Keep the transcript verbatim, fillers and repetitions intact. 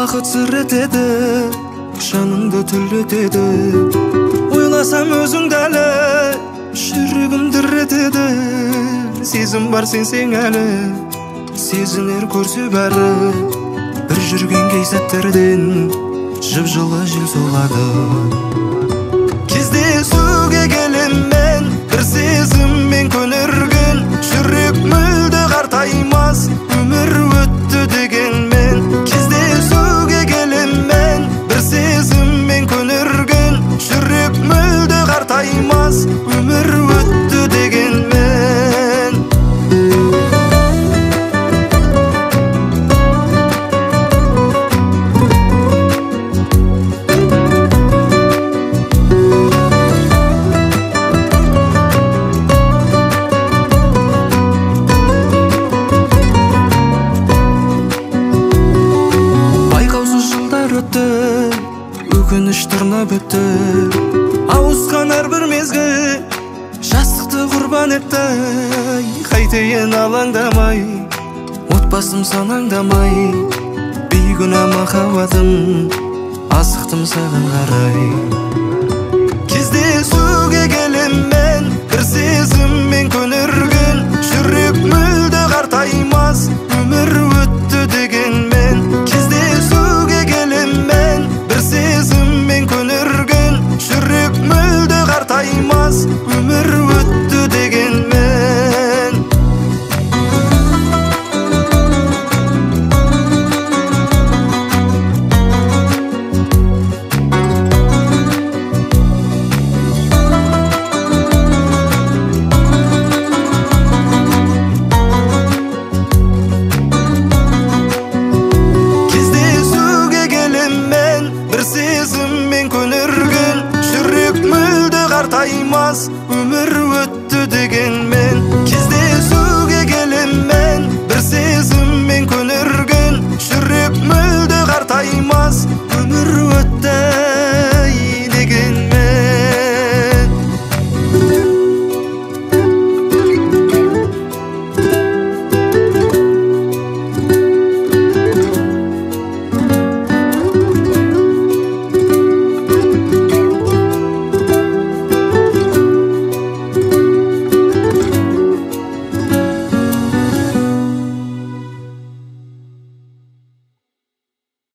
Бақыт сыр етеді, жаныңды түрлетеді. Ойласам өзіңді әлі, жүрегім дір етеді. Сезім бар сенсең әлі, сезінер көрсе бәрі. Бір жүрген кей сәттерден жып-жылы жел соғады. Кездесуге келем мен, бір сезіммен көнерген. Жүрек мүлде қартаймас, өмір өтті дегенмен. Кездесуге келем мен, бір сезіммен көнерген. Жүрек мүлде қартаймас, өмір өтті дегенмен. Өкініш тырнап өтті, ауысқан әрбір мезгіл жастықты құрбан етті. Қайтейін алаңдамай, отбасым санаңдамай. Бейгүнә махаббатым, асықтым саған қарай. Кездесуге келем мен, бір сезіммен көнерген.